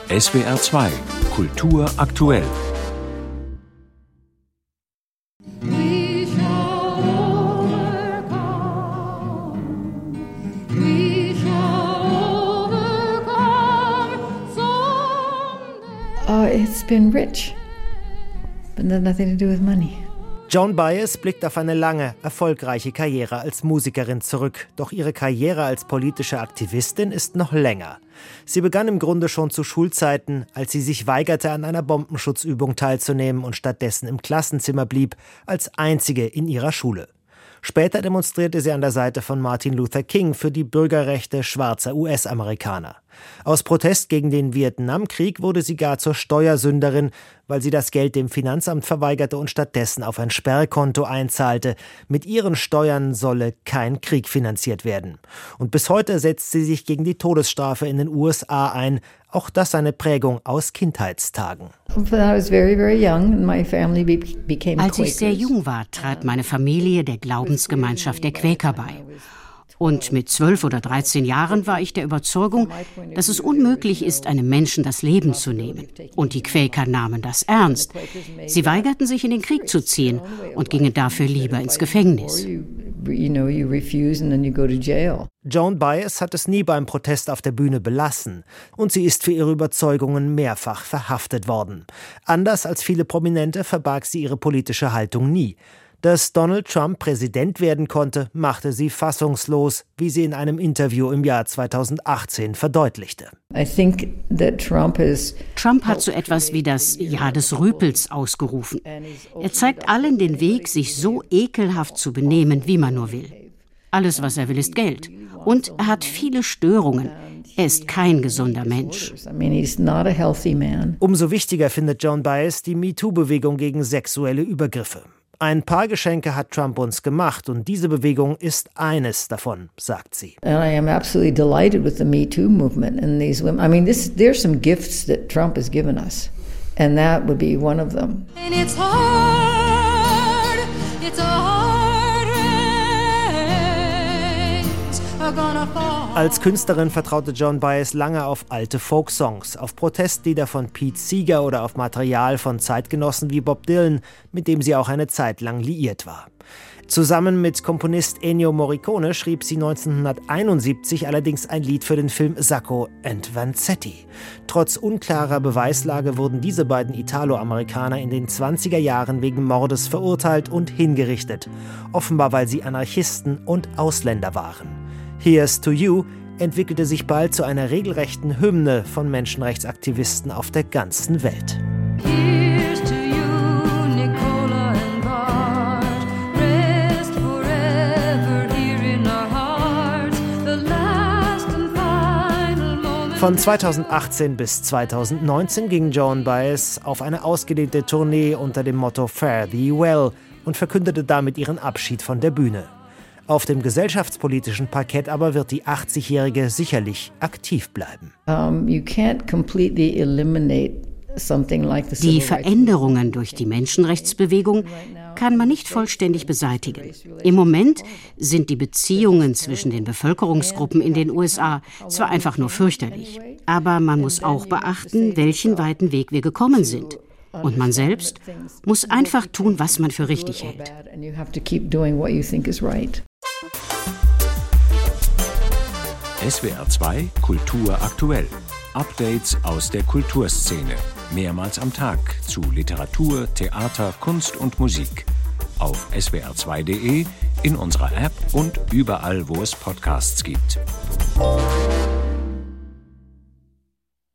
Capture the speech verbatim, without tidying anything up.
S W R zwei Kultur aktuell. Oh, it's been rich, but nothing to do with money. Joan Baez blickt auf eine lange, erfolgreiche Karriere als Musikerin zurück. Doch ihre Karriere als politische Aktivistin ist noch länger. Sie begann im Grunde schon zu Schulzeiten, als sie sich weigerte, an einer Bombenschutzübung teilzunehmen und stattdessen im Klassenzimmer blieb, als einzige in ihrer Schule. Später demonstrierte sie an der Seite von Martin Luther King für die Bürgerrechte schwarzer U S-Amerikaner. Aus Protest gegen den Vietnamkrieg wurde sie gar zur Steuersünderin, weil sie das Geld dem Finanzamt verweigerte und stattdessen auf ein Sperrkonto einzahlte. Mit ihren Steuern solle kein Krieg finanziert werden. Und bis heute setzt sie sich gegen die Todesstrafe in den U S A ein. Auch das eine Prägung aus Kindheitstagen. Als ich sehr jung war, trat meine Familie der Glaubensgemeinschaft der Quäker bei. Und mit zwölf oder dreizehn Jahren war ich der Überzeugung, dass es unmöglich ist, einem Menschen das Leben zu nehmen. Und die Quäker nahmen das ernst. Sie weigerten sich, in den Krieg zu ziehen und gingen dafür lieber ins Gefängnis. Joan Baez hat es nie beim Protest auf der Bühne belassen. Und sie ist für ihre Überzeugungen mehrfach verhaftet worden. Anders als viele Prominente verbarg sie ihre politische Haltung nie. Dass Donald Trump Präsident werden konnte, machte sie fassungslos, wie sie in einem Interview im Jahr zweitausendachtzehn verdeutlichte. Trump hat so etwas wie das Jahr des Rüpels ausgerufen. Er zeigt allen den Weg, sich so ekelhaft zu benehmen, wie man nur will. Alles, was er will, ist Geld. Und er hat viele Störungen. Er ist kein gesunder Mensch. Umso wichtiger findet Joan Baez die MeToo-Bewegung gegen sexuelle Übergriffe. Ein paar Geschenke hat Trump uns gemacht und diese Bewegung ist eines davon, sagt sie. And I am absolutely delighted with the Me Too movement and these women. I mean, this there's some gifts that Trump has given us, and that would be one of them. And it's hard, it's a hard race, are gonna fall. Als Künstlerin vertraute Joan Baez lange auf alte Folksongs, auf Protestlieder von Pete Seeger oder auf Material von Zeitgenossen wie Bob Dylan, mit dem sie auch eine Zeit lang liiert war. Zusammen mit Komponist Ennio Morricone schrieb sie neunzehnhunderteinundsiebzig allerdings ein Lied für den Film Sacco and Vanzetti. Trotz unklarer Beweislage wurden diese beiden Italo-Amerikaner in den zwanziger Jahren wegen Mordes verurteilt und hingerichtet, offenbar weil sie Anarchisten und Ausländer waren. Here's to You entwickelte sich bald zu einer regelrechten Hymne von Menschenrechtsaktivisten auf der ganzen Welt. Here's to you, Nicola and Bart. Rest forever here in our hearts. The last and final moment. Von zweitausendachtzehn bis zweitausendneunzehn ging Joan Baez auf eine ausgedehnte Tournee unter dem Motto Fare Thee Well und verkündete damit ihren Abschied von der Bühne. Auf dem gesellschaftspolitischen Parkett aber wird die achtzigjährige sicherlich aktiv bleiben. Die Veränderungen durch die Menschenrechtsbewegung kann man nicht vollständig beseitigen. Im Moment sind die Beziehungen zwischen den Bevölkerungsgruppen in den U S A zwar einfach nur fürchterlich, aber man muss auch beachten, welchen weiten Weg wir gekommen sind. Und man selbst muss einfach tun, was man für richtig hält. S W R zwei Kultur aktuell. Updates aus der Kulturszene. Mehrmals am Tag zu Literatur, Theater, Kunst und Musik. Auf S W R zwei Punkt de, in unserer App und überall, wo es Podcasts gibt.